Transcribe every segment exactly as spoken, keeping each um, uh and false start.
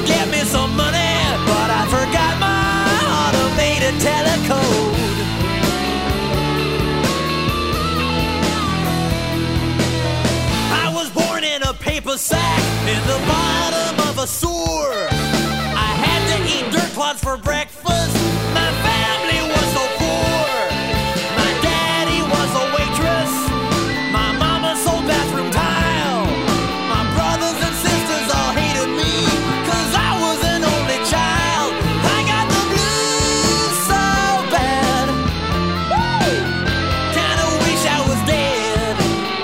get me some money, but I forgot my automated telecode. I was born in a paper sack in the bottom of a sewer. I had to eat dirt clods for breakfast. My family was so poor. My daddy was a waitress. My mama sold bathroom tile. My brothers and sisters all hated me, cause I was an only child. I got the blues so bad. Woo! Kinda wish I was dead.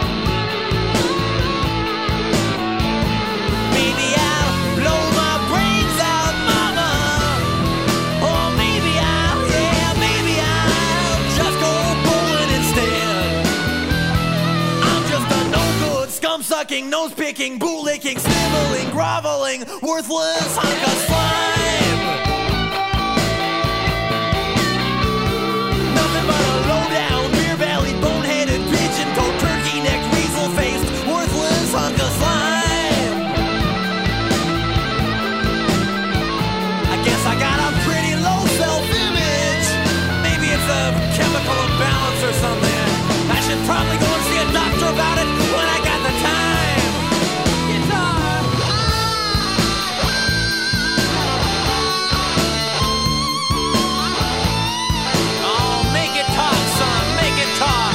Maybe I'll blow my brains out, mama. Or maybe I'll, yeah, maybe I'll just go bowling instead. I'm just a no-good, scum-sucking, nose-picking, boot-licking, sniveling, groveling, worthless hunk of slime. Nothing but a low-down, beer-bellied, bone-headed, pigeon-toed, turkey-necked, weasel-faced, worthless hunk of slime. I guess I got a pretty low self-image. Maybe it's a chemical imbalance or something. I should probably go and see a doctor about it when I got the time. Guitar. Oh, make it talk, son. Make it talk.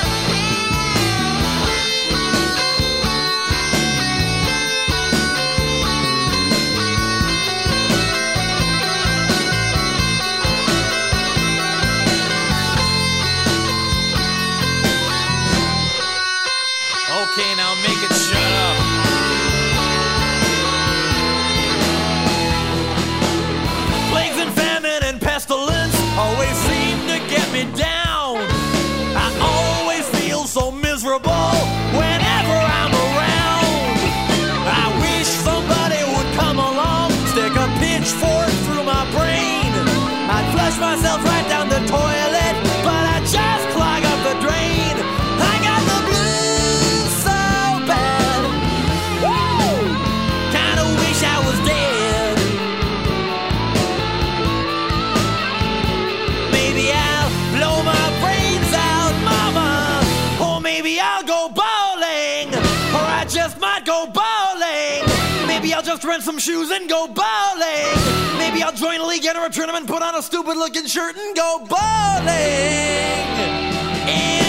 Okay, now make it shut up. Plagues and famine and pestilence always seem to get me down. I always feel so miserable whenever I'm around. I wish somebody would come along, stick a pitchfork through my brain. I'd flush myself right down the toilet, but I just clog up the drain. I got the blues so bad. Woo! Kinda wish I was dead. Maybe I'll blow my brains out, mama. Or maybe I'll go bowling. Or I just might go bowling. Maybe I'll just rent some shoes and go bowling. Maybe I'll join a league, enter a tournament, put on a stupid looking shirt and go bowling. And